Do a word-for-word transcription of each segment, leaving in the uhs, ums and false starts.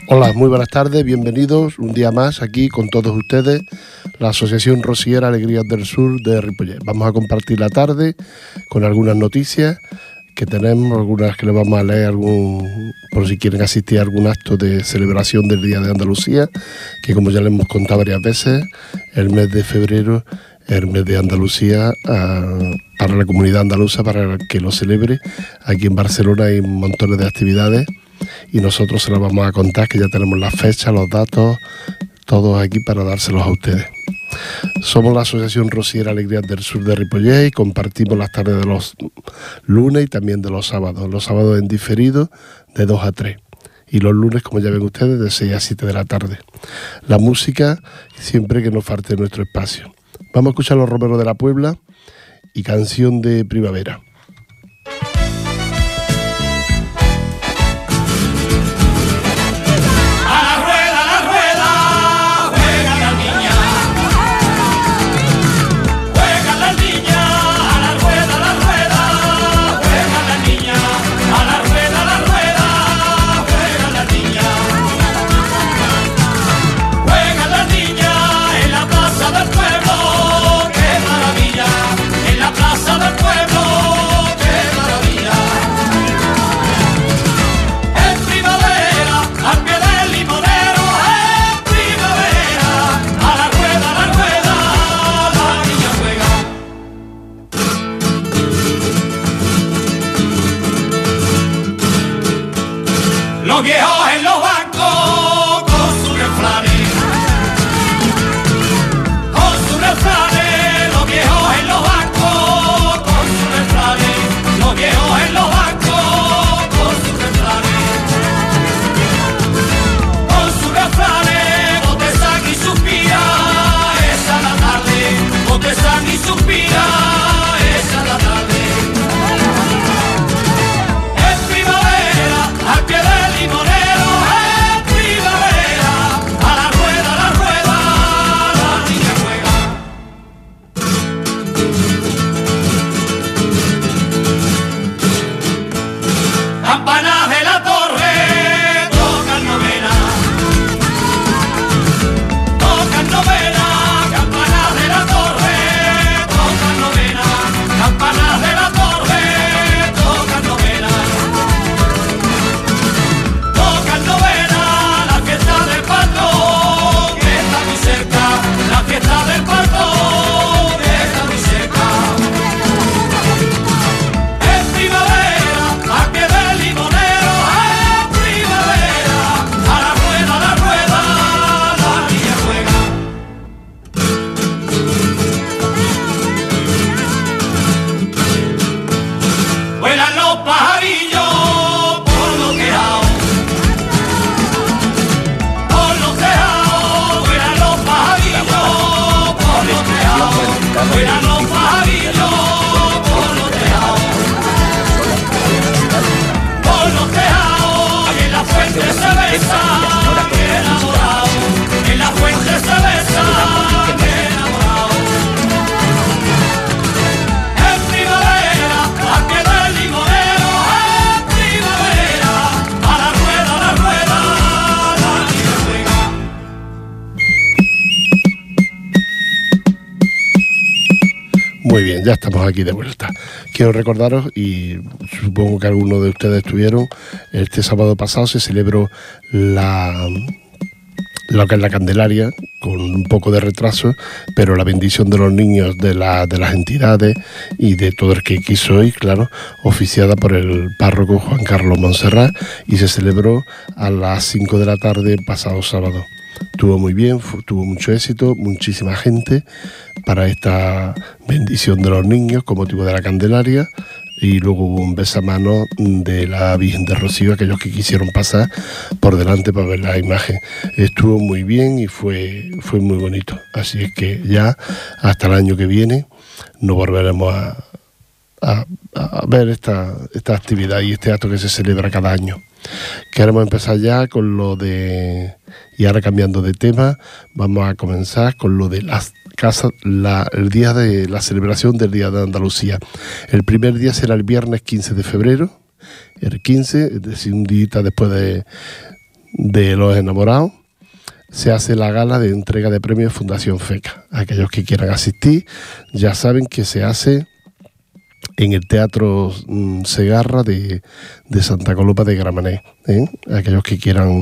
Hola, muy buenas tardes, bienvenidos un día más aquí con todos ustedes, la Asociación Rociera Alegrías del Sur de Ripollet. Vamos a compartir la tarde con algunas noticias que tenemos, algunas que les vamos a leer, algún, por si quieren asistir a algún acto de celebración del Día de Andalucía, que como ya les hemos contado varias veces, el mes de febrero es el mes de Andalucía uh, para la comunidad andaluza, para que lo celebre. Aquí en Barcelona hay montones de actividades y nosotros se las vamos a contar, que ya tenemos las fechas, los datos, todos aquí para dárselos a ustedes. Somos la Asociación Rociera Alegrías del Sur de Ripollet y compartimos las tardes de los lunes y también de los sábados. Los sábados en diferido de dos a tres y los lunes, como ya ven ustedes, de seis a siete de la tarde. La música siempre que nos falte nuestro espacio. Vamos a escuchar Los Romeros de la Puebla y Canción de Primavera. Los viejos en los bancos con sus refranes, con sus refranes, los viejos en los bancos con sus refranes, los viejos en los bancos con sus refranes, con sus refranes, bostezan y suspira, esa la tarde, bostezan y suspira, esa la tarde. Muy bien, ya estamos aquí de vuelta. Quiero recordaros, y supongo que algunos de ustedes estuvieron, este sábado pasado se celebró la, lo que es la Candelaria, con un poco de retraso, pero la bendición de los niños de, la, de las entidades y de todo el que quiso ir, claro, oficiada por el párroco Juan Carlos Montserrat, y se celebró a las cinco de la tarde pasado sábado. Estuvo muy bien, tuvo mucho éxito, muchísima gente para esta bendición de los niños con motivo de la Candelaria, y luego hubo un besamano de la Virgen de Rocío, aquellos que quisieron pasar por delante para ver la imagen. Estuvo muy bien y fue, fue muy bonito, así es que ya hasta el año que viene nos volveremos a, a, a ver esta, esta actividad y este acto que se celebra cada año. Queremos empezar ya con lo de, y ahora cambiando de tema, vamos a comenzar con lo de las casas, la, el día de la celebración del Día de Andalucía. El primer día será el viernes quince de febrero, el quince, es decir, un día después de, de los enamorados, se hace la gala de entrega de premios Fundación FECA. Aquellos que quieran asistir ya saben que se hace en el Teatro mm, Segarra de, de Santa Coloma de Gramenet. ¿eh? Aquellos que quieran...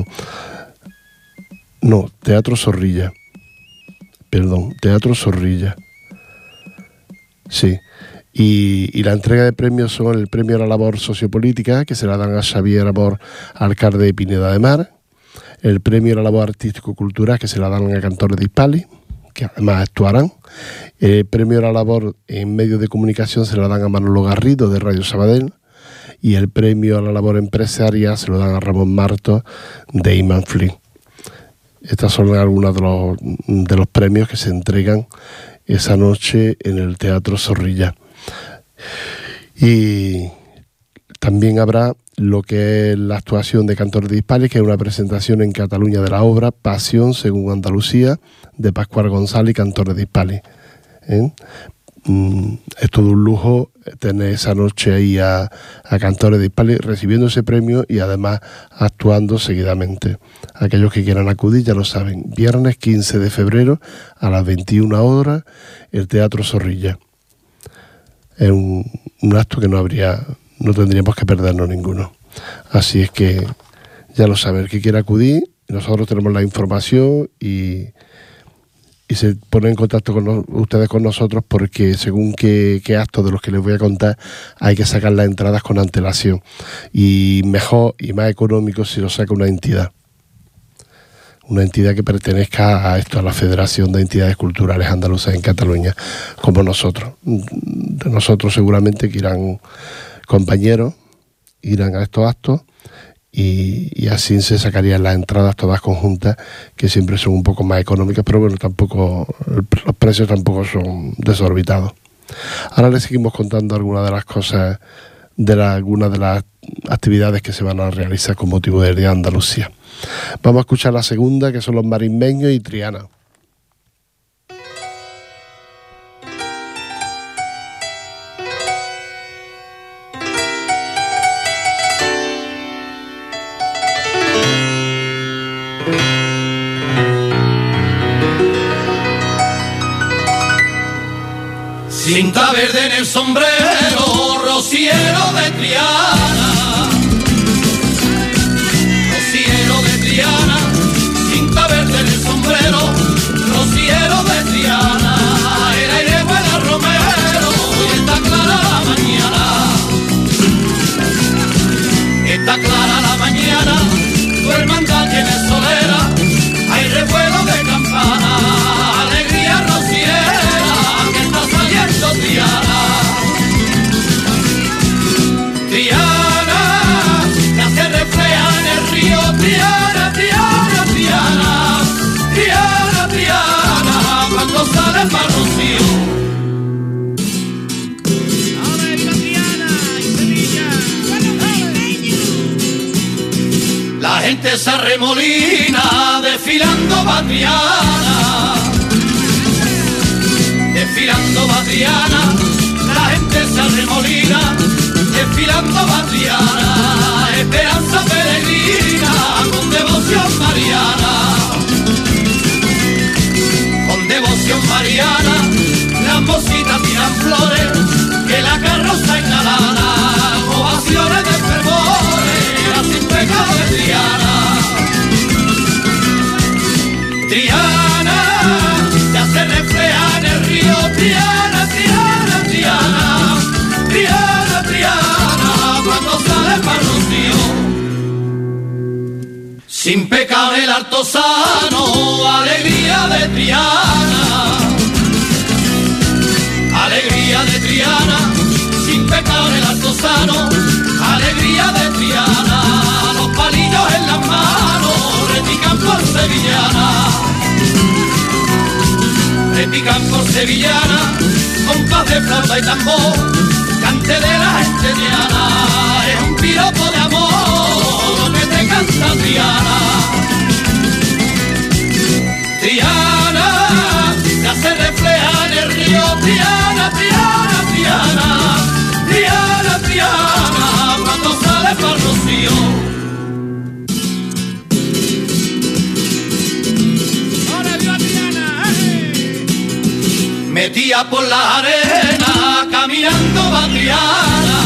No, Teatro Zorrilla. Perdón, Teatro Zorrilla. Sí. Y, y la entrega de premios son el premio a la labor sociopolítica, que se la dan a Xavier Amor, alcalde de Pineda de Mar. El premio a la labor artístico-cultural, que se la dan a Cantores de Hispali, que además actuarán. El premio a la labor en medios de comunicación se lo dan a Manolo Garrido, de Radio Sabadell. Y el premio a la labor empresaria se lo dan a Ramón Martos, de Iman Flynn. Estas son algunos de los, de los premios que se entregan esa noche en el Teatro Zorrilla. Y también habrá lo que es la actuación de Cantores de Hispali, que es una presentación en Cataluña de la obra Pasión según Andalucía, de Pascual González y Cantores de Hispali. ¿Eh? Es todo un lujo tener esa noche ahí a, a Cantores de Hispali recibiendo ese premio y además actuando seguidamente. Aquellos que quieran acudir ya lo saben. Viernes quince de febrero a las veintiuna horas, el Teatro Zorrilla. Es un, un acto que no habría, no tendríamos que perdernos ninguno. Así es que ya lo saben, el que quiera acudir, nosotros tenemos la información y... y se ponen en contacto con no, ustedes con nosotros, porque según qué, qué actos de los que les voy a contar hay que sacar las entradas con antelación, y mejor y más económico si lo saca una entidad una entidad que pertenezca a esto, a la Federación de Entidades Culturales Andaluzas en Cataluña, como nosotros. De nosotros seguramente que irán compañeros, irán a estos actos, Y, y así se sacarían las entradas todas conjuntas, que siempre son un poco más económicas, pero bueno, tampoco los precios tampoco son desorbitados. Ahora les seguimos contando algunas de las cosas, de la, algunas de las actividades que se van a realizar con motivo del Día de Andalucía. Vamos a escuchar la segunda, que son los marismeños y Triana. Cinta verde en el sombrero, rociero de Triana, rociero de Triana, cinta verde en el sombrero, rociero de Triana, el aire huele a romero y está clara la mañana, está clara la mañana, tu hermandad tiene solera, hay revuelo de campana, alegría rociera. Triana, Triana, ya se refleja en el río. Triana, Triana, Triana, Triana, Triana, cuando sale para Rocío. Ahora es Triana y Sevilla. La gente se arremolina desfilando va Triana. Desfilando va Triana, la gente se arremolina, desfilando va Triana, esperanza peregrina, con devoción mariana, con devoción mariana, las mocitas tiran flores, que la carroza inhalada, ovaciones de fervores, la sin pecado de Triana, Triana, ya se refleja en el río. Triana, Triana, Triana, Triana, Triana, cuando sale para Rocío. Sin pecado el artesano, alegría de Triana, alegría de Triana, sin pecado el artesano, alegría de Triana, los palillos en las manos, repican por sevillana. Repican por sevillana, compás de flauta y tambor, cante de la gente diana, es un piropo de amor, lo que te canta Triana. Triana, ya se refleja en el río. Triana, Triana, Triana, Triana, Triana, cuando sale para Rocío. metía por la arena, caminando va Triana,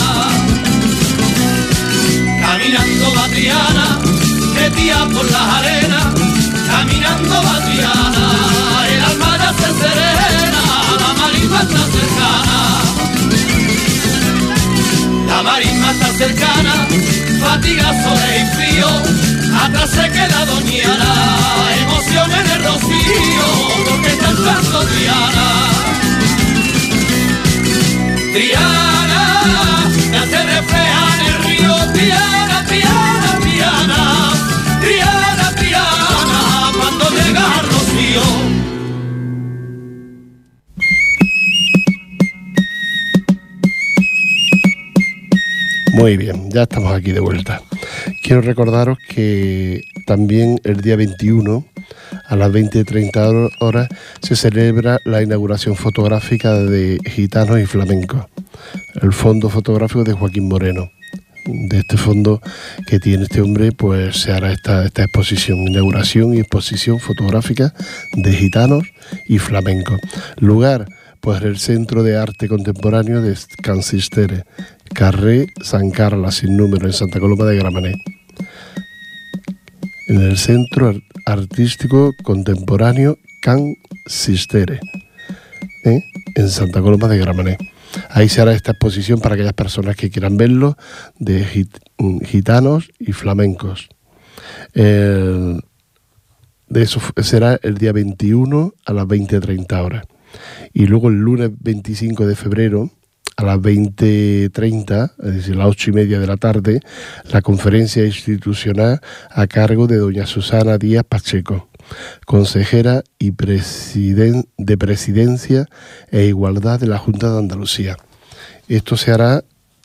caminando va Triana, metía por la arena, caminando va Triana, el alma ya se serena, la marisma está cercana, la marisma está cercana, fatiga, sol y frío, atrás se queda Doñana, emoción en el rocío, porque está cantando Triana. Triana, ya se refleja en el río, Triana, Triana, Triana, Triana, Triana, cuando llega al rocío. Muy bien, ya estamos aquí de vuelta. Quiero recordaros que también el día veintiuno a las veinte treinta horas se celebra la inauguración fotográfica de Gitanos y Flamencos, el fondo fotográfico de Joaquín Moreno. De este fondo que tiene este hombre, pues se hará esta, esta exposición, inauguración y exposición fotográfica de Gitanos y Flamencos. Lugar, pues el Centro de Arte Contemporáneo de Can Sistere, Carré San Carla, sin número, en Santa Coloma de Gramenet. En el Centro Artístico Contemporáneo Can Sistere, ¿eh? en Santa Coloma de Gramenet. Ahí se hará esta exposición para aquellas personas que quieran verlo, de git, gitanos y flamencos. El, de eso será el día veintiuno a las veinte treinta horas. Y luego el lunes veinticinco de febrero a las veinte treinta, es decir, a las ocho y media de la tarde, la conferencia institucional a cargo de doña Susana Díaz Pacheco, consejera y presiden, de Presidencia e Igualdad de la Junta de Andalucía. Esto se hará,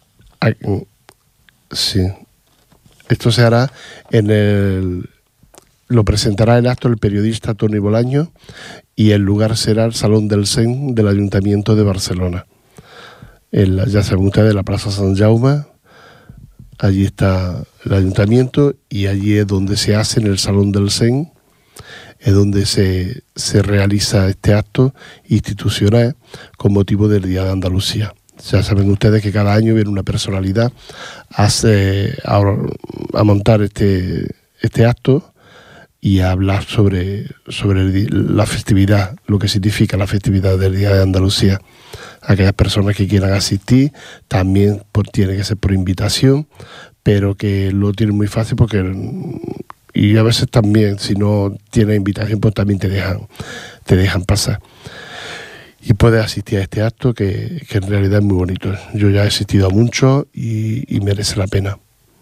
sí, esto se hará en el, lo presentará el acto el periodista Toni Bolaño y el lugar será el Salón del Sen del Ayuntamiento de Barcelona. En la, ya saben ustedes, la Plaza San Jaume, allí está el ayuntamiento y allí es donde se hace, en el Salón del Sen, es donde se, se realiza este acto institucional con motivo del Día de Andalucía. Ya saben ustedes que cada año viene una personalidad a, hacer, a, a montar este, este acto y a hablar sobre, sobre el, la festividad, lo que significa la festividad del Día de Andalucía. Aquellas personas que quieran asistir también por, tiene que ser por invitación, pero que lo tienen muy fácil porque, y a veces también, si no tienes invitación, pues también te dejan, te dejan pasar. Y puedes asistir a este acto que, que en realidad es muy bonito. Yo ya he asistido a muchos y, y merece la pena.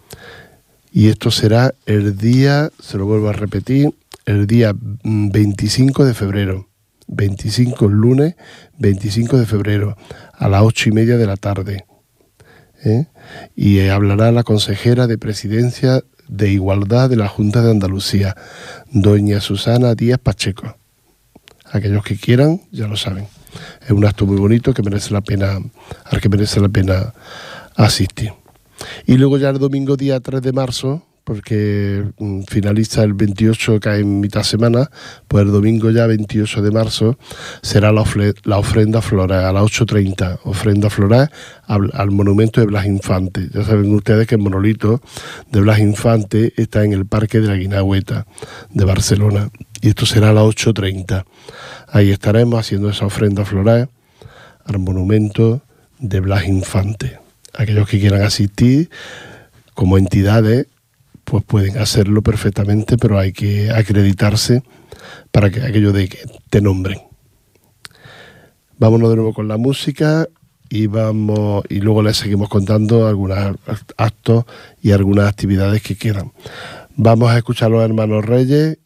Y esto será el día, se lo vuelvo a repetir, el día veinticinco de febrero. veinticinco, lunes, veinticinco de febrero, a las ocho y media de la tarde. ¿eh? Y eh, hablará la consejera de Presidencia de Igualdad de la Junta de Andalucía, doña Susana Díaz Pacheco. Aquellos que quieran, ya lo saben. Es un acto muy bonito que merece la pena, al que merece la pena asistir. Y luego ya el domingo día tres de marzo, porque mm, finaliza el veintiocho, cae en mitad semana, pues el domingo ya veintiocho de marzo será la, ofre, la ofrenda floral a las ocho treinta, ofrenda floral al, al monumento de Blas Infante. Ya saben ustedes que el monolito de Blas Infante está en el Parque de la Guinagüeta de Barcelona, y esto será a las ocho treinta. Ahí estaremos haciendo esa ofrenda floral al monumento de Blas Infante. Aquellos que quieran asistir como entidades, pues pueden hacerlo perfectamente, pero hay que acreditarse para que aquello de que te nombren. Vámonos de nuevo con la música y vamos y luego les seguimos contando algunos actos y algunas actividades que quedan. Vamos a escuchar a los hermanos Reyes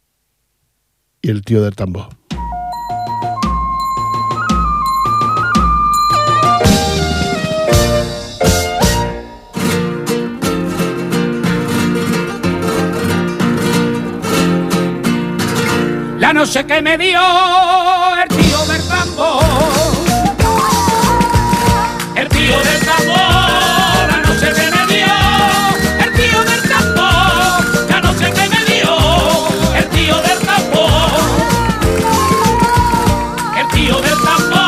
y el tío del tambor. La noche que me dio el tío del tambor, el tío del tambor, la noche que me dio el tío del tambor, la noche que me dio el tío del tambor, el tío del tambor.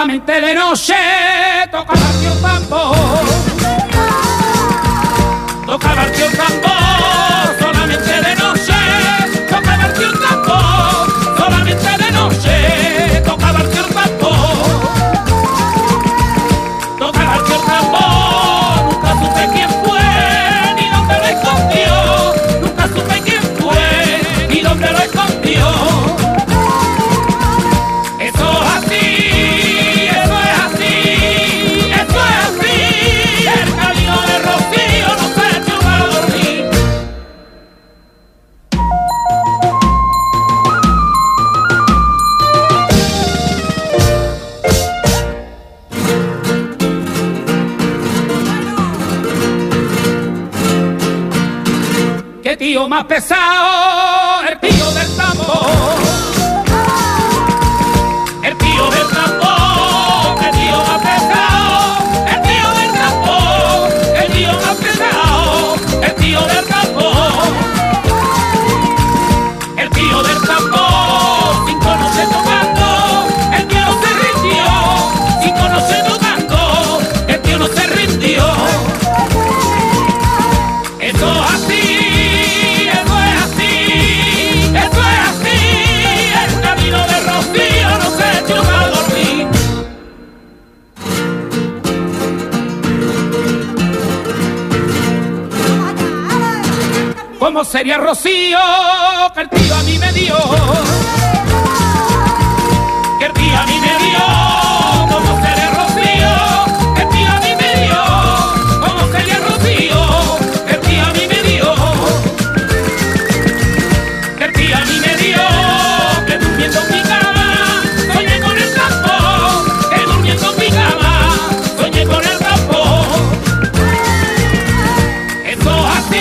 solamente de noche tocaba el tío tambor, tocaba el tío tambor, solamente de noche tocaba el tío tambor, solamente de noche tocaba el tío tambor, tocaba el tío tambor, nunca supe quién fue ni dónde lo escondió, nunca supe quién fue ni dónde lo escondió. ¡Qué tío más pesado! El tío del tambor. El tío del tambor. ¡Qué tío más pesado! El tío del tambor. El tío más pesado. El tío del tambor. El tío del tambor. Sin conocer tocando, el tío no se rindió. Sin conocer tocando, el tío no se rindió. Eso así. ¿Cómo sería Rocío que el tío a mí me dio? Que el tío a mí me dio. ¿Cómo sería Rocío que el tío a mí me dio? ¿Cómo sería Rocío que el tío a mí me dio? Que el tío a mí me dio. Que durmiendo en mi cama soñé con el campo. Que durmiendo en mi cama soñé con el campo. Eso así.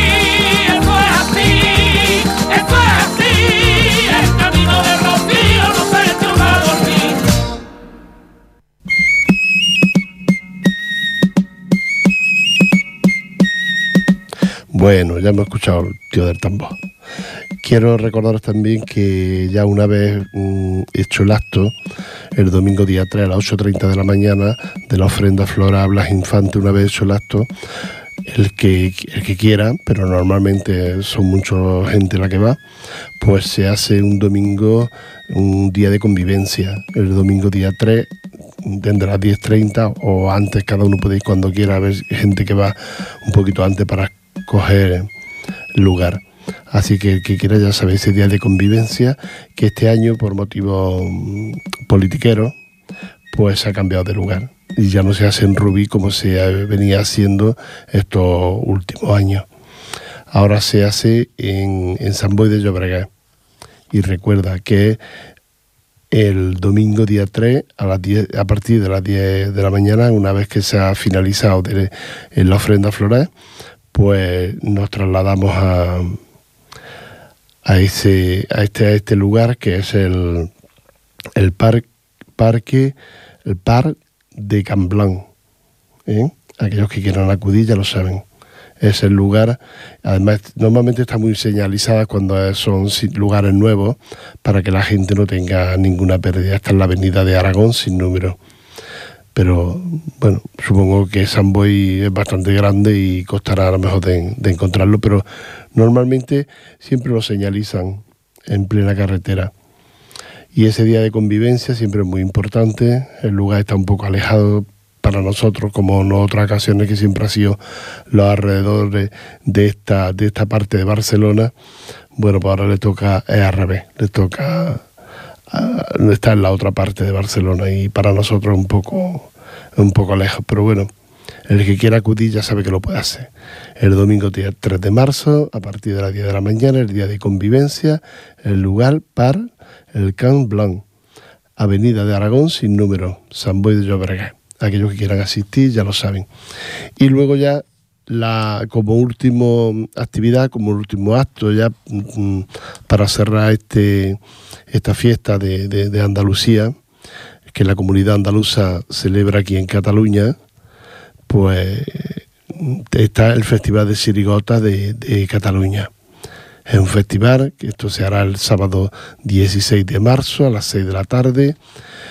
Bueno, ya hemos escuchado el tío del tambor. Quiero recordaros también que ya una vez mm, hecho el acto, el domingo día tres a las ocho y treinta de la mañana, de la ofrenda floral a Blas Infante, una vez hecho el acto, el que, el que quiera, pero normalmente son mucha gente la que va, pues se hace un domingo, un día de convivencia. El domingo día tres, desde las diez treinta o antes, cada uno puede ir cuando quiera, a ver gente que va un poquito antes para coger lugar. Así que el que quiera, ya sabe, ese día de convivencia, que este año por motivos politiqueros pues se ha cambiado de lugar y ya no se hace en Rubí como se venía haciendo estos últimos años. Ahora se hace en, en Sant Boi de Llobregat. Y recuerda que el domingo día tres a las diez, a partir de las diez de la mañana, una vez que se ha finalizado de, en la ofrenda floral, pues nos trasladamos a, a, ese, a, este, a este lugar que es el, el par, parque, el Parc de Can Blanc. ¿eh? Aquellos que quieran acudir ya lo saben. Es el lugar, además normalmente está muy señalizada cuando son lugares nuevos para que la gente no tenga ninguna pérdida. Esta es la avenida de Aragón sin número. Pero bueno, supongo que Sant Boi es bastante grande y costará a lo mejor de, de encontrarlo, pero normalmente siempre lo señalizan en plena carretera. Y ese día de convivencia siempre es muy importante. El lugar está un poco alejado para nosotros, como en otras ocasiones que siempre ha sido los alrededores de esta, de esta parte de Barcelona. Bueno, pues ahora le toca, es al revés, le toca... Uh, está en la otra parte de Barcelona y para nosotros un poco un poco lejos, pero bueno, el que quiera acudir ya sabe que lo puede hacer. El domingo día tres de marzo, a partir de las diez de la mañana, el día de convivencia, el lugar Parc el Can Blanc, avenida de Aragón sin número, Sant Boi de Llobregat. Aquellos que quieran asistir ya lo saben. Y luego ya la como última actividad, como último acto ya mm, para cerrar este esta fiesta de, de, de Andalucía, que la comunidad andaluza celebra aquí en Cataluña, pues está el Festival de Chirigota de, de Cataluña. Es un festival que esto se hará el sábado dieciséis de marzo a las seis de la tarde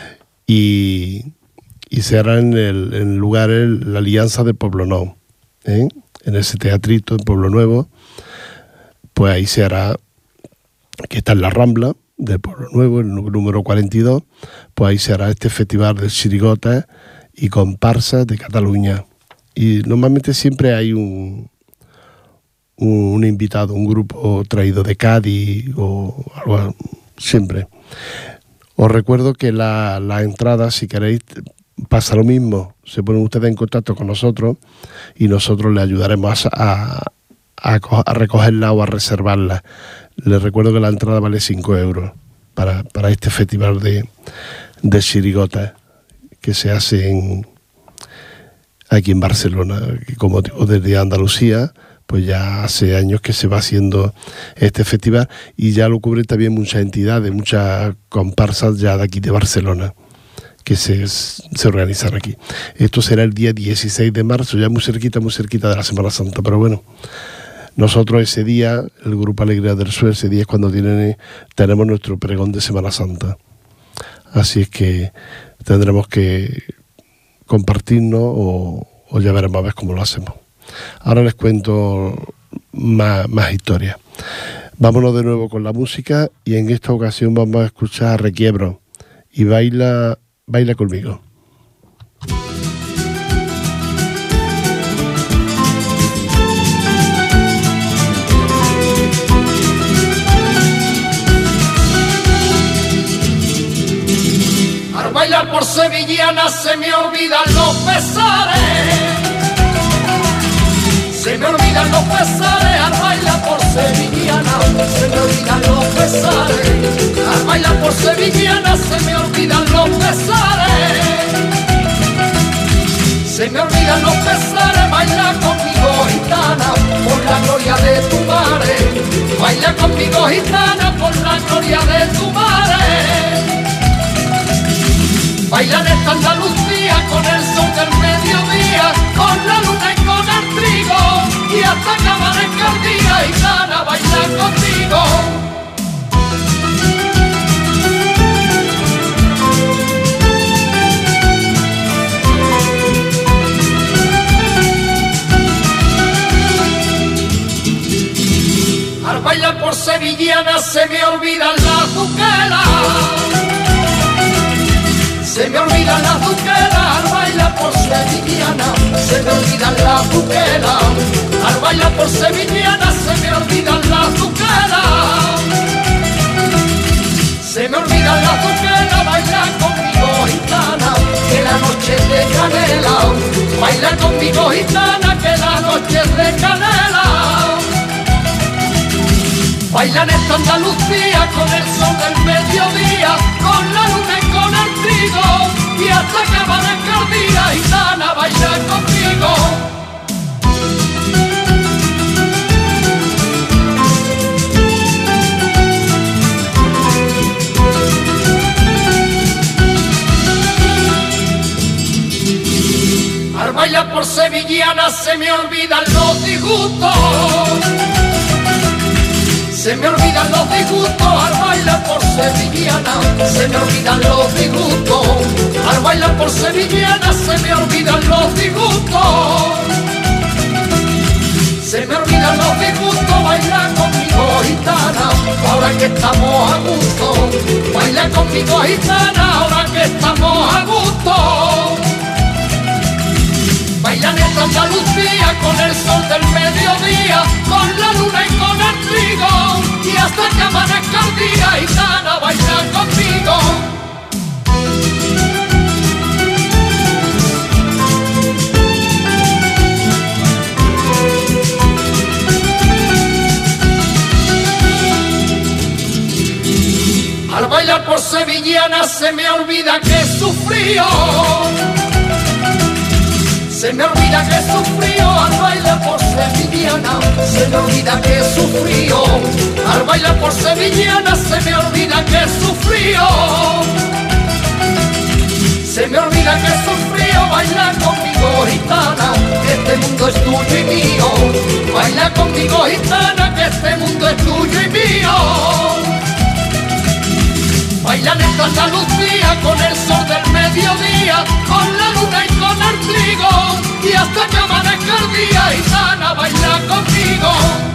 y, y se hará en el, en el lugar el, la Alianza de Poblenou, ¿eh? En ese teatrito en Pueblo Nuevo, pues ahí se hará, que está en la Rambla del Pueblo Nuevo, el número cuarenta y dos, pues ahí se hará este festival de chirigotas y comparsas de Cataluña. Y normalmente siempre hay un, un, un invitado, un grupo traído de Cádiz o algo, siempre. Os recuerdo que la, la entrada, si queréis, pasa lo mismo. Se ponen ustedes en contacto con nosotros y nosotros les ayudaremos a, a, a recogerla o a reservarla. Les recuerdo que la entrada vale cinco euros para, para este festival de, de chirigotas que se hace en, aquí en Barcelona, que como digo, desde Andalucía, pues ya hace años que se va haciendo este festival y ya lo cubren también muchas entidades, muchas comparsas ya de aquí de Barcelona que se, se organizan aquí. Esto será el día dieciséis de marzo, ya muy cerquita, muy cerquita de la Semana Santa, pero bueno, nosotros ese día, el Grupo Alegría del Sur, ese día es cuando tienen, tenemos nuestro pregón de Semana Santa. Así es que tendremos que compartirnos o, o ya veremos a ver cómo lo hacemos. Ahora les cuento más, más historias. Vámonos de nuevo con la música y en esta ocasión vamos a escuchar a Requiebro y baila, baila conmigo. Al bailar por sevillana se me olvidan los pesares. Se me olvidan los pesares al bailar por sevillana, se me olvidan los pesares. Al bailar por sevillana se me olvidan los pesares. Se me olvidan los pesares, baila conmigo gitana, por la gloria de tu madre. Baila conmigo gitana, por la gloria de tu madre. Bailan esta Andalucía con el sol del mediodía, con la luna y con el trigo, y hasta que amanezca el día, gitana, baila conmigo. Al bailar por sevillana se me olvidan las buquelas. Se me olvidan las duquelas al bailar por sevillana, se me olvidan las duquelas. Al bailar por sevillana se me olvidan las duquelas. Se me olvidan las duquelas, baila conmigo gitana, que la noche es de canela. Baila conmigo gitana, que la noche es de canela. Bailan esta Andalucía con el sol del mediodía, con la luna y con el trigo, y hasta que amanezca el día, gitana, baila conmigo. Al bailar por sevillana se me olvidan los disgustos. Se me olvidan los disgustos al bailar por sevillana, se me olvidan los disgustos. Al bailar por sevillana se me olvidan los disgustos. Se me olvidan los disgustos, baila conmigo gitana, ahora que estamos a gusto. Baila conmigo gitana, ahora que estamos a gusto. Bailan esta Andalucía con el sol del mediodía, con la luna y con el trigo, y hasta que amanezca el día, gitana, baila conmigo. Al bailar por sevillana se me olvida que sufrió. Se me olvida que sufrió al bailar por sevillana, se me olvida que sufrió. Al bailar por sevillana se me olvida que sufrió. Se me olvida que sufrió, baila conmigo gitana, que este mundo es tuyo y mío. Baila conmigo gitana, que este mundo es tuyo y mío. Bailan esta Andalucía con el sol del mes. mediodía, con la luna y con el trigo, y hasta que amanezca el día, gitana, baila conmigo.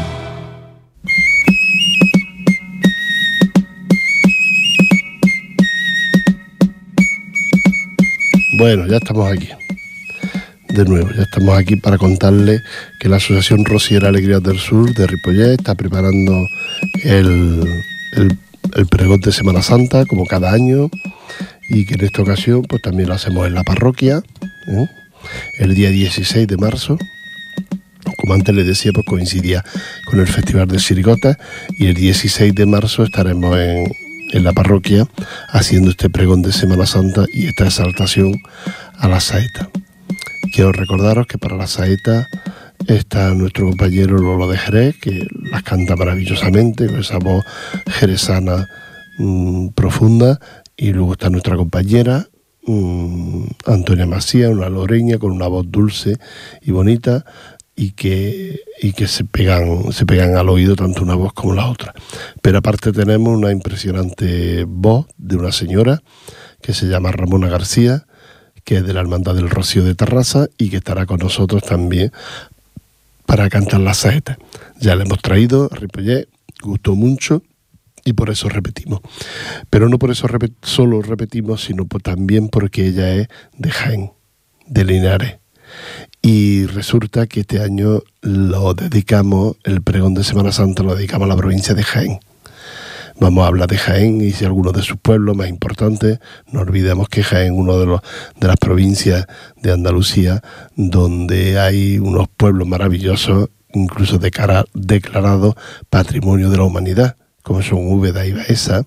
Bueno, ya estamos aquí. De nuevo, ya estamos aquí para contarles que la Asociación Rociera Alegrías del Sur de Ripollet está preparando el, el, el pregón de Semana Santa, como cada año, y que en esta ocasión pues también lo hacemos en la parroquia, ¿eh? El día dieciséis de marzo. Como antes les decía, pues coincidía con el Festival de Chirigotas, y el dieciséis de marzo estaremos en, en la parroquia haciendo este pregón de Semana Santa y esta exaltación a la saeta. Quiero recordaros que para la saeta está nuestro compañero Lolo de Jerez, que las canta maravillosamente, con esa voz jerezana mmm, profunda, y luego está nuestra compañera mmm, Antonia Macías, una loreña con una voz dulce y bonita, y que, y que se pegan, se pegan al oído tanto una voz como la otra. Pero aparte tenemos una impresionante voz de una señora que se llama Ramona García, que es de la Hermandad del Rocío de Tarrasa y que estará con nosotros también para cantar la saeta. Ya la hemos traído a Ripollet, gustó mucho y por eso repetimos. Pero no por eso repet- solo repetimos, sino por, también porque ella es de Jaén, de Linares. Y resulta que este año lo dedicamos, el pregón de Semana Santa lo dedicamos a la provincia de Jaén. Vamos a hablar de Jaén y de algunos de sus pueblos más importantes. No olvidemos que Jaén es una de, los, de las provincias de Andalucía donde hay unos pueblos maravillosos, incluso de cara, declarados Patrimonio de la Humanidad, como son Úbeda y Baeza.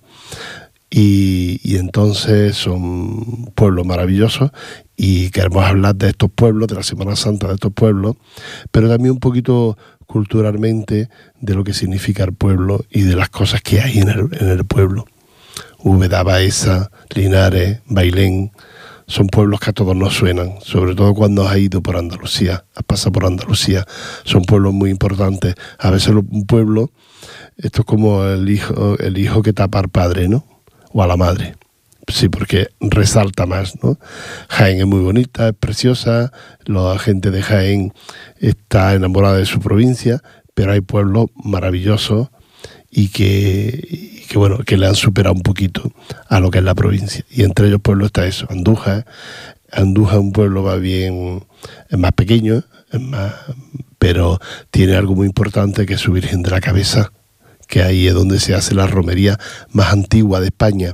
Y, y entonces son pueblos maravillosos y queremos hablar de estos pueblos, de la Semana Santa de estos pueblos, pero también un poquito culturalmente de lo que significa el pueblo y de las cosas que hay en el, en el pueblo. Úbeda, Baeza, Linares, Bailén, son pueblos que a todos nos suenan, sobre todo cuando has ido por Andalucía, has pasado por Andalucía, son pueblos muy importantes. A veces un pueblo, esto es como el hijo, el hijo que tapa al padre, ¿no? O a la madre. Sí, porque resalta más, ¿no? Jaén es muy bonita, es preciosa, la gente de Jaén está enamorada de su provincia, pero hay pueblos maravillosos y que, y que bueno, que le han superado un poquito a lo que es la provincia. Y entre ellos pueblos está eso, Andújar. Andújar es un pueblo más bien, es más pequeño, es más, pero tiene algo muy importante, que es su Virgen de la Cabeza, que ahí es donde se hace la romería más antigua de España,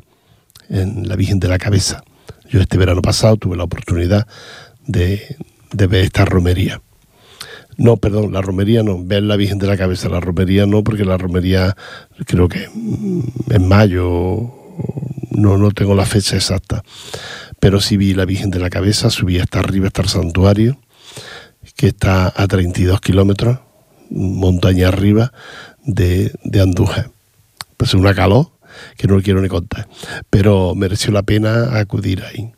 en la Virgen de la Cabeza. Yo este verano pasado tuve la oportunidad de, de ver esta romería. No, perdón, la romería no, ver la Virgen de la Cabeza, la romería no, porque la romería creo que en mayo, no, no tengo la fecha exacta, pero sí vi la Virgen de la Cabeza, subí hasta arriba, hasta el santuario, que está a treinta y dos kilómetros, montaña arriba de, de Andújar. Pues una calor que no lo quiero ni contar, pero mereció la pena acudir ahí.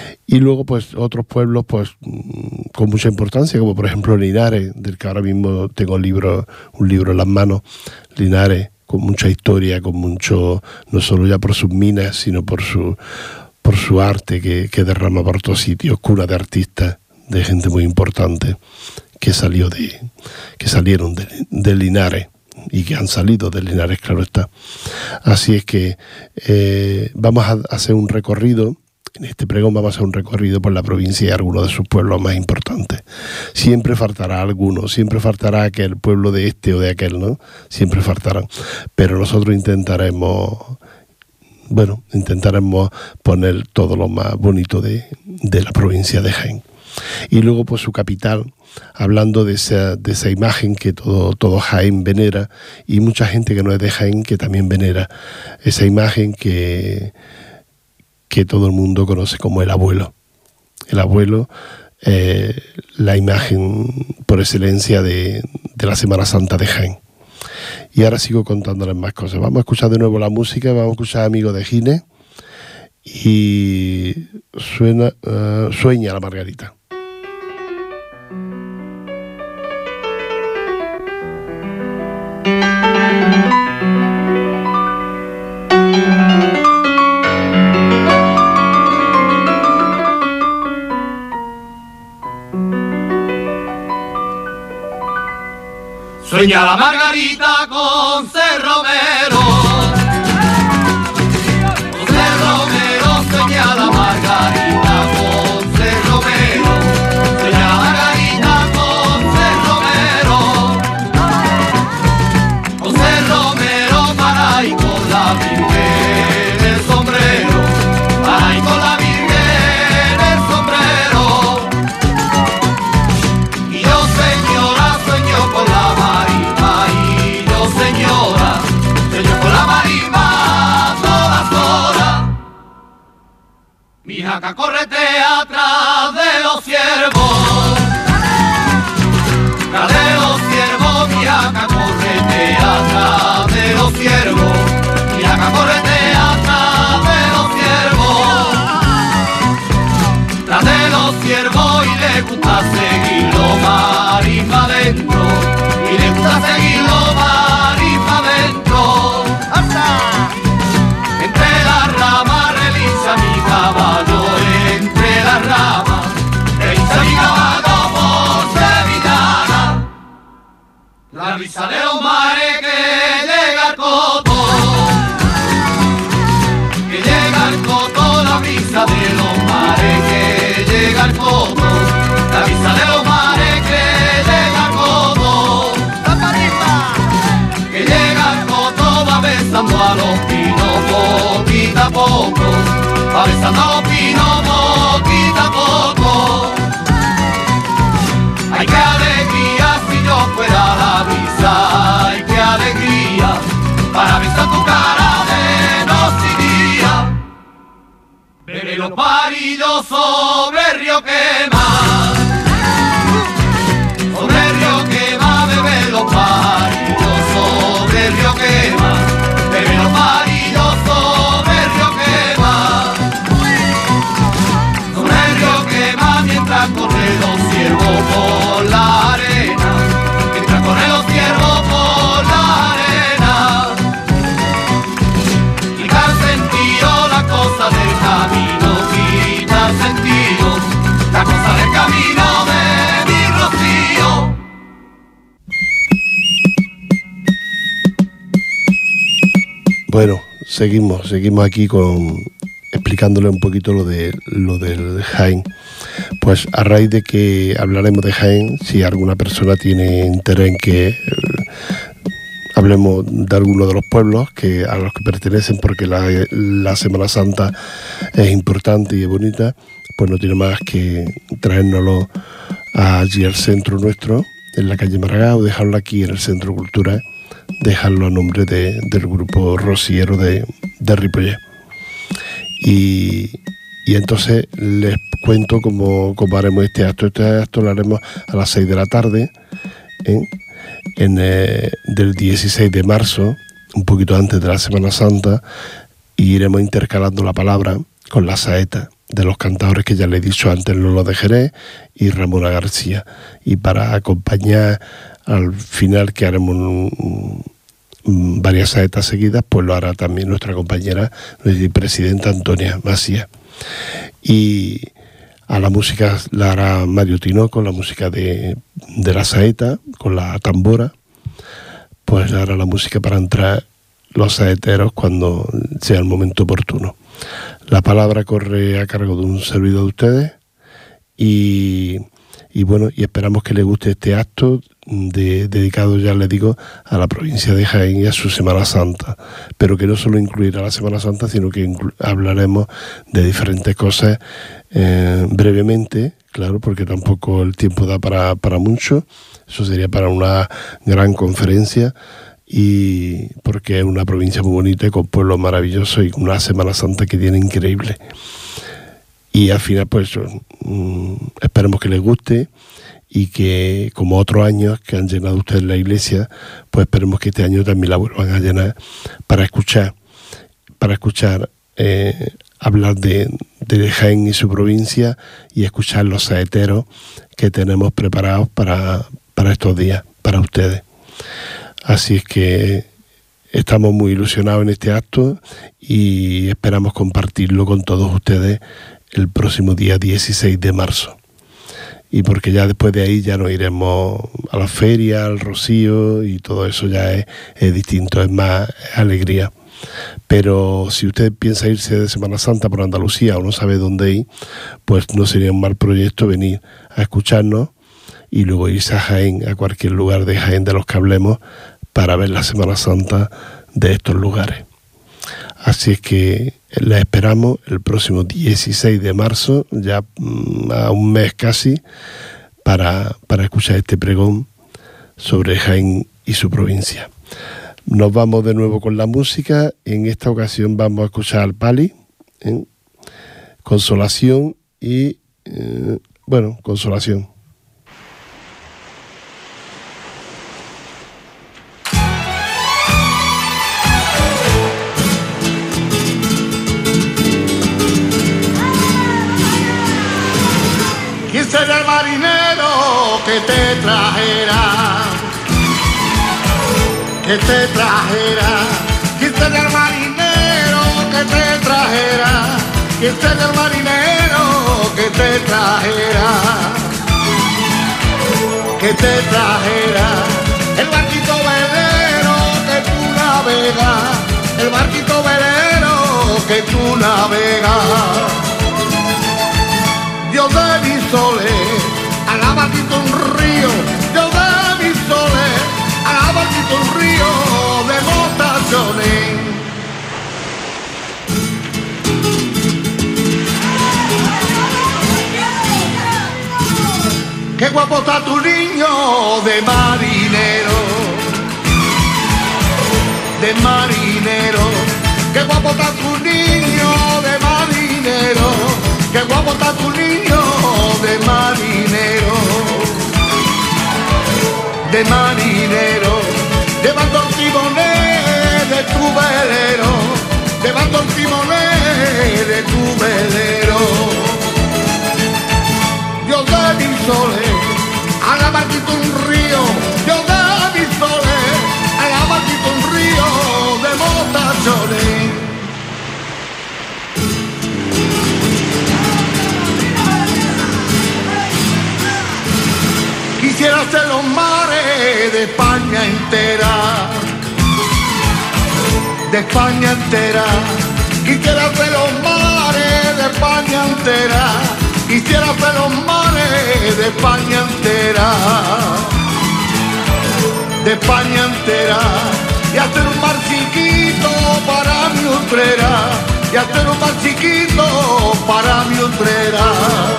Y luego pues otros pueblos pues con mucha importancia, como por ejemplo Linares, del que ahora mismo tengo libro, un libro en las manos. Linares, con mucha historia, con mucho, no solo ya por sus minas, sino por su por su arte que, que derrama por todos sitios, cuna de artistas, de gente muy importante que salió de que salieron de, de Linares y que han salido de Linares, claro está. Así es que eh, vamos a hacer un recorrido, en este pregón vamos a hacer un recorrido por la provincia y algunos de sus pueblos más importantes. Siempre faltará alguno, siempre faltará aquel pueblo de este o de aquel, ¿no? Siempre faltarán. Pero nosotros intentaremos, bueno, intentaremos poner todo lo más bonito de, de la provincia de Jaén. Y luego pues su capital, hablando de esa, de esa imagen que todo, todo Jaén venera, y mucha gente que no es de Jaén que también venera esa imagen que, que todo el mundo conoce como el abuelo. El abuelo, eh, la imagen por excelencia de, de la Semana Santa de Jaén. Y ahora sigo contándoles más cosas. Vamos a escuchar de nuevo la música, vamos a escuchar Amigos de Gines y suena, uh, Sueña la Margarita. Sueña la Margarita con ser Romero. Con ser Romero, sueña la Margarita con ser Romero. Sueña la Margarita con ser Romero. Con ser Romero para ir con la Virgen del sombrero. Para ir con la Virgen del sombrero. Y yo, señora, sueño con la marimba. Y yo, señora, sueño con la marimba todas horas. Mi jaca corretea atrás de los ciervos. Tras de los ciervos, mi jaca corretea atrás de los ciervos. Mi jaca corretea atrás de los ciervos. Tras de los ciervos y le gusta seguirlo marimba adentro. Y le gusta seguirlo marimba adentro. Entre las ramas relincha mi caballo, entre las ramas relincha mi caballo por sevillana. La brisa de los mares que llega al coto, que llega al coto, la brisa de los mares que llega al coto, la brisa de los mares que llega al coto, que llega al coto, va besando a los pinos poquito a poco, va besando a los pinos poquito a poco. Ay, qué alegría si yo fuera la brisa, ay, qué alegría para besar tu cara de noche y día. Bebe los parillos sobre el río Quema, sobre el río Quema, bebe los parillos sobre el río Quema, bebe los parillos sobre el río Quema, sobre el río Quema mientras corren los ciervos por la arena, mientras corren los ciervos por la arena. Quitar sentido la cosa del camino, quitar sentido la cosa del camino de mi Rocío. Bueno, seguimos, seguimos aquí con explicándole un poquito lo de lo del Jaén. Pues a raíz de que hablaremos de Jaén, si alguna persona tiene interés en que eh, hablemos de alguno de los pueblos que a los que pertenecen, porque la, la Semana Santa es importante y es bonita, pues no tiene más que traérnoslo allí al centro nuestro, en la calle Maragall, o dejarlo aquí en el Centro Cultural, dejarlo a nombre de, del grupo rociero de, de Ripollet. Y, y entonces les cuento cómo, cómo haremos este acto. Este acto lo haremos a las seis de la tarde, ¿eh? en, eh, del dieciséis de marzo, un poquito antes de la Semana Santa, y iremos intercalando la palabra con la saeta de los cantadores que ya le he dicho antes, Lolo de Jerez y Ramona García. Y para acompañar al final, que haremos un, un, varias saetas seguidas, pues lo hará también nuestra compañera, nuestra presidenta Antonia Macías. Y a la música la hará Mario Tinoco, la música de, de la saeta, con la tambora, pues hará la música para entrar los saeteros cuando sea el momento oportuno. La palabra corre a cargo de un servidor de ustedes y, y bueno, y esperamos que les guste este acto de, dedicado, ya les digo, a la provincia de Jaén y a su Semana Santa, pero que no solo incluirá la Semana Santa, sino que inclu- hablaremos de diferentes cosas eh, brevemente, claro, porque tampoco el tiempo da para, para mucho, eso sería para una gran conferencia, y porque es una provincia muy bonita y con pueblos maravillosos y con una Semana Santa que tiene increíble. Y al final, pues mmm, esperemos que les guste y que, como otros años que han llenado ustedes la iglesia, pues esperemos que este año también la vuelvan a llenar para escuchar, para escuchar eh, hablar de, de Jaén y su provincia y escuchar los saeteros que tenemos preparados para, para estos días, para ustedes. Así es que estamos muy ilusionados en este acto y esperamos compartirlo con todos ustedes el próximo día dieciséis de marzo. y porque ya después de ahí ya nos iremos a la feria, al rocío, y todo eso ya es, es distinto, es más alegría. Pero si usted piensa irse de Semana Santa por Andalucía o no sabe dónde ir, pues no sería un mal proyecto venir a escucharnos y luego irse a Jaén, a cualquier lugar de Jaén de los que hablemos, para ver la Semana Santa de estos lugares. Así es que la esperamos el próximo dieciséis de marzo, ya a un mes casi, para, para escuchar este pregón sobre Jaén y su provincia. Nos vamos de nuevo con la música. En esta ocasión vamos a escuchar al Pali, ¿eh? Consolación y, eh, bueno, Consolación. Quise del marinero que te trajera, que te trajera, quise del marinero que te trajera, quise del marinero que te trajera, que te trajera, el barquito velero que tú navegas, el barquito velero que tú navegas. Dios de mis soles, a la barquita un río, Dios de mis soles, a la barquita un río de motaciones. Qué guapo está tu niño de marinero, de marinero, qué guapo está tu niño de marinero, qué guapo está tu niño de marinero, de marinero, llevando el timoné de tu velero, llevando el timoné de tu velero. Dios de mis soles, a la barquita un río, Dios de mis soles, a la barquita un río de motaciones. Quisiera ser los mares de España entera, de España entera. Quisiera ser los mares de España entera, quisiera ser los mares de España entera, de España entera. Y hacer un mar chiquito para mi utrera, y hacer un mar chiquito para mi utrera.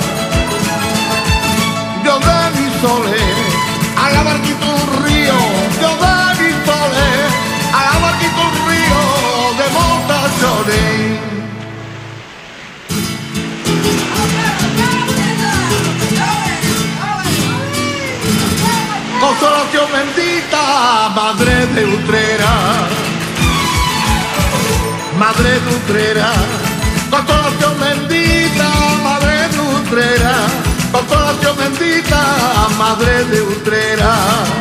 Yo de mis soles, a la barquita un río, yo de mis soles, a la barquita un río de motaciones. Consolación bendita, madre de Utrera, madre de Utrera, consolación bendita, madre de Utrera, consolación bendita, madre de Utrera,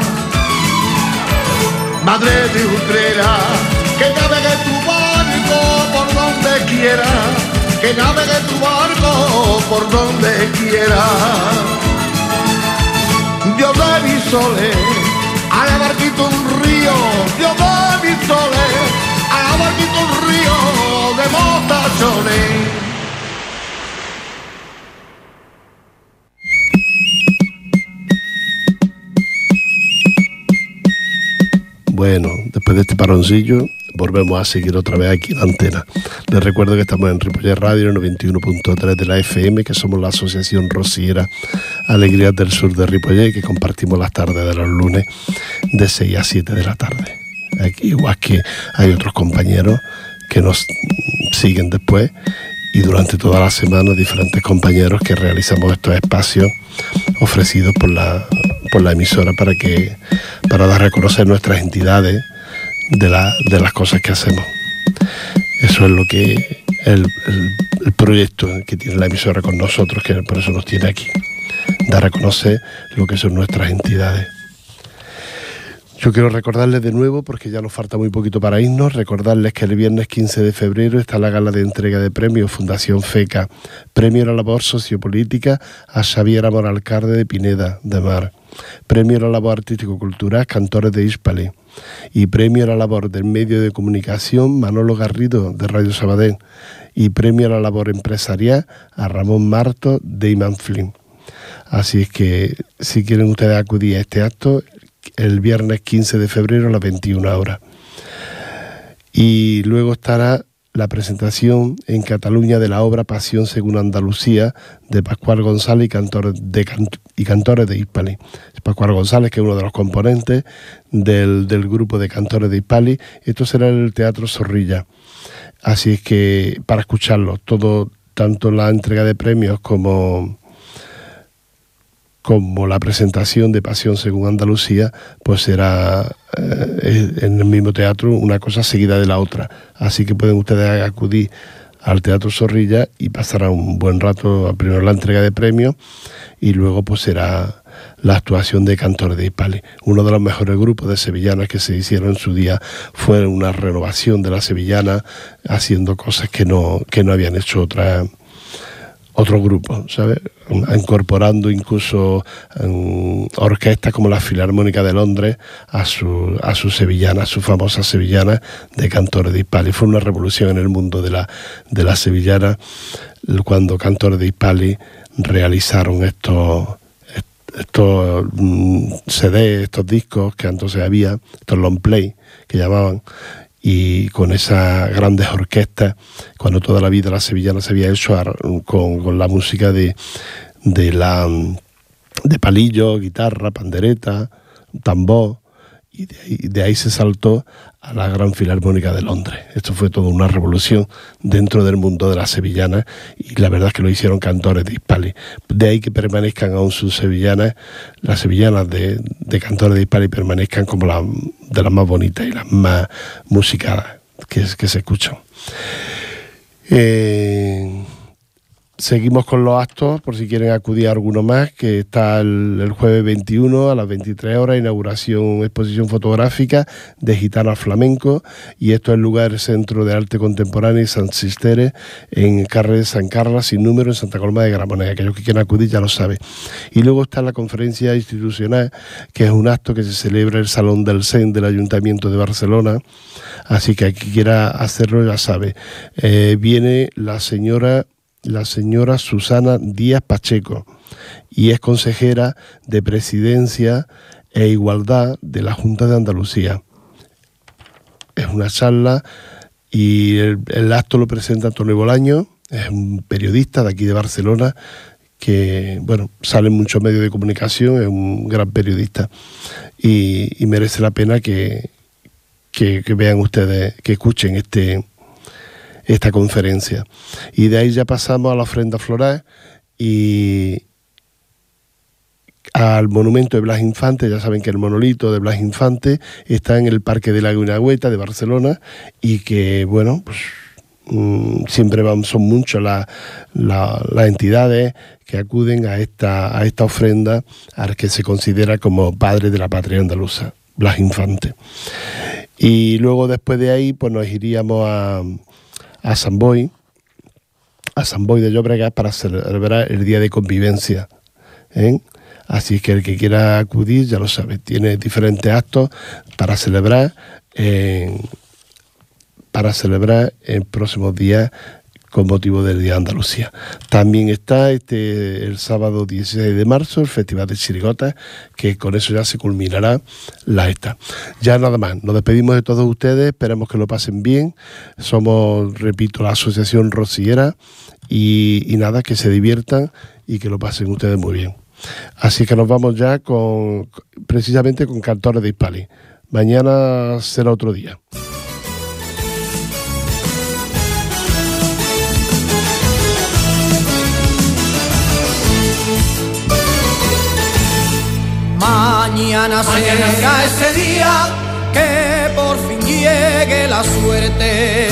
madre de Utrera, que navegue tu barco por donde quiera, que navegue tu barco por donde quiera. Dios de mis soles, a la barquita un río, Dios de mis soles, a la barquita un río de motaciones. Bueno, después de este paroncillo, volvemos a seguir otra vez aquí en la antena. Les recuerdo que estamos en Ripollet Radio, noventa y uno punto tres de la F M, que somos la Asociación Rociera Alegrías del Sur de Ripollet, que compartimos las tardes de los lunes de seis a siete de la tarde. Aquí, igual que hay otros compañeros que nos siguen después, y durante toda la semana diferentes compañeros que realizamos estos espacios ofrecidos por la, por la emisora para que para dar a conocer nuestras entidades de, la, de las cosas que hacemos. Eso es lo que el, el, el proyecto que tiene la emisora con nosotros, que por eso nos tiene aquí, dar a conocer lo que son nuestras entidades. Yo quiero recordarles de nuevo, porque ya nos falta muy poquito para irnos, recordarles que el viernes quince de febrero está la gala de entrega de premios Fundación FECA, Premio a la Labor Sociopolítica a Xavier Amor Alcalde de Pineda de Mar, Premio a la Labor Artístico-Cultural Cantores de Hispali y Premio a la Labor del Medio de Comunicación Manolo Garrido de Radio Sabadell y Premio a la Labor Empresarial a Ramón Marto de Imanflin. Así es que si quieren ustedes acudir a este acto, el viernes quince de febrero a las veintiuna horas. Y luego estará la presentación en Cataluña de la obra Pasión según Andalucía de Pascual González y, cantor de cant y cantores de Hispali. Pascual González, que es uno de los componentes del, del grupo de cantores de Hispali. Esto será en el Teatro Zorrilla. Así es que para escucharlo, todo, tanto la entrega de premios como... como la presentación de Pasión según Andalucía, pues será eh, en el mismo teatro una cosa seguida de la otra. Así que pueden ustedes acudir al Teatro Zorrilla y pasarán un buen rato, primero la entrega de premios y luego pues será la actuación de Cantores de Hispali. Uno de los mejores grupos de sevillanas que se hicieron en su día fue una renovación de la sevillana, haciendo cosas que no, que no habían hecho otras... otro grupo, ¿sabes? Incorporando incluso um, orquestas como la Filarmónica de Londres a su, a su sevillana, a su famosa sevillana de Cantores de Hispali. Fue una revolución en el mundo de la, de la sevillana cuando Cantores de Hispali realizaron estos, estos um, C D, estos discos que entonces había, estos long play que llamaban, y con esas grandes orquestas, cuando toda la vida la sevillana se había hecho con, con la música de, de, la, de palillo, guitarra, pandereta, tambor, y de ahí, de ahí se saltó a la Gran Filarmónica de Londres. Esto fue toda una revolución dentro del mundo de la sevillana, y la verdad es que lo hicieron Cantores de Hispali. De ahí que permanezcan aún sus sevillanas, las sevillanas de, de Cantores de Hispali permanezcan como las de las más bonitas y las más musicadas que, que se escuchan. Eh, seguimos con los actos, por si quieren acudir a alguno más, que está el, el jueves veintiuno a las veintitrés horas, inauguración, exposición fotográfica de Gitanas Flamenco, y esto es el lugar Centro de Arte Contemporáneo y San Sistere, en Carrer de San Carlos, sin número, en Santa Coloma de Gramenet. Aquellos que quieran acudir ya lo saben. Y luego está la conferencia institucional, que es un acto que se celebra en el Salón del S E N del Ayuntamiento de Barcelona, así que aquí quiera hacerlo ya sabe. Eh, viene la señora... la señora Susana Díaz Pacheco, y es consejera de Presidencia e Igualdad de la Junta de Andalucía. Es una charla y el, el acto lo presenta Antonio Bolaño, es un periodista de aquí de Barcelona que, bueno, sale en muchos medios de comunicación, es un gran periodista y, y merece la pena que, que, que vean ustedes, que escuchen este esta conferencia. Y de ahí ya pasamos a la ofrenda floral y al monumento de Blas Infante. Ya saben que el monolito de Blas Infante está en el Parque de la Guinagüeta de Barcelona y que, bueno, pues mmm, siempre van, son muchas las la, la entidades que acuden a esta, a esta ofrenda al que se considera como padre de la patria andaluza, Blas Infante. Y luego después de ahí pues nos iríamos a a Sant Boi, a Sant Boi de Llobregat para celebrar el Día de Convivencia, ¿eh? Así que el que quiera acudir ya lo sabe, tiene diferentes actos para celebrar eh, para celebrar en próximos días con motivo del Día de Andalucía. También está este el sábado dieciséis de marzo el Festival de Chirigotas, que con eso ya se culminará la esta. Ya nada más, nos despedimos de todos ustedes, esperamos que lo pasen bien. Somos, repito, la Asociación Rociera y, y nada, que se diviertan y que lo pasen ustedes muy bien. Así que nos vamos ya con precisamente con Cantores de Hispali. Mañana será otro día. Mañana será ese día que por fin llegue la suerte,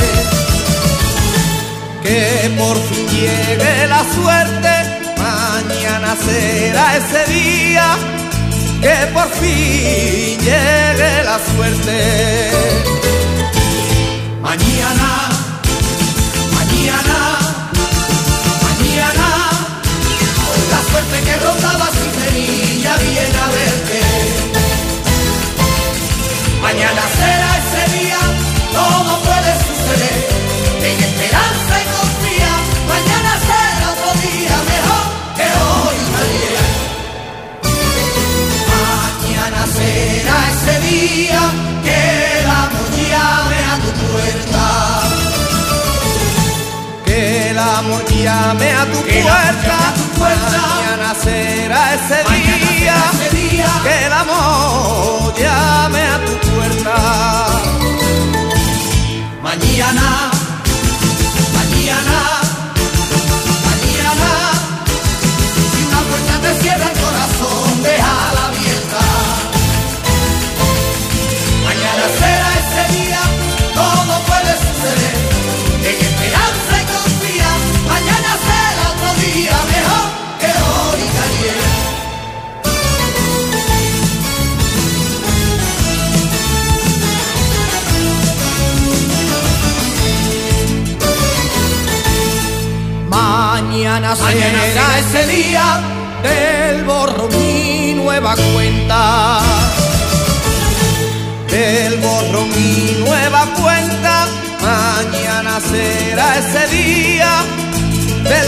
que por fin llegue la suerte. Mañana será ese día que por fin llegue la suerte. Mañana, mañana, mañana, la suerte que rondaba sin cerilla viene a verte. Mañana será ese día, todo puede suceder. Ten esperanza y confía, mañana será otro día mejor que hoy y ayer. Mañana será ese día que el amor llame a tu puerta. Que el amor llame a tu Que el amor llame puerta. a tu puerta. Mañana será ese Mañana día, será ese día que el amor llame a tu puerta. Mañana, mañana, mañana, si una puerta te cierra el corazón, déjala abierta. Mañana será ese día, todo puede suceder. En esperanza y confía, mañana será otro día mejor que hoy y que ayer. Mañana Mañana será será ese día del borrón y nueva cuenta. Del borrón y nueva cuenta. Mañana será ese día del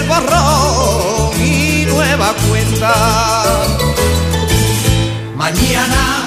borrón y nueva cuenta. Mañana